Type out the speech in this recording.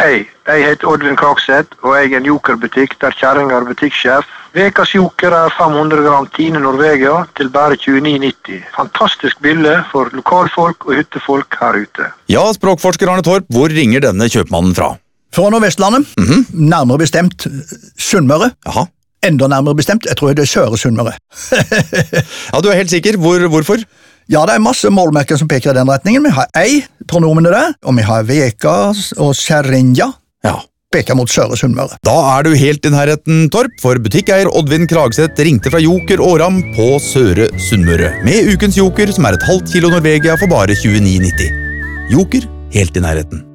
Hei, jeg heter Oddvin Kragseth, og jeg er en jokerbutikk der kjerringa er butikksjef. Vekas joker er 500 gram Tine Norvegia til bare 29,90. Fantastisk billig for lokalfolk og hyttefolk her ute. Ja, språkforsker Arne Torp, hvor ringer denne kjøpmannen fra? Fra Nordvestlandet, nærmere bestemt Sunnmøre. Jaha. Enda nærmere bestemt, jeg tror det er Søre Sunnmøre. Ja, du er helt sikker. Hvorfor? Ja, det er masse målmerker som peker i den retningen. Vi har ei, pronomene der, og vi har veka og kjerrinja. Ja. Peker mot Søre Sunnmøre. Da er du helt i nærheten, Torp, for butikkeier Oddvin Kragseth ringte fra Joker Åram på Søre Sunnmøre, med ukens joker som er et halvt kilo Norvegia for bare 29,90. Joker helt i nærheten.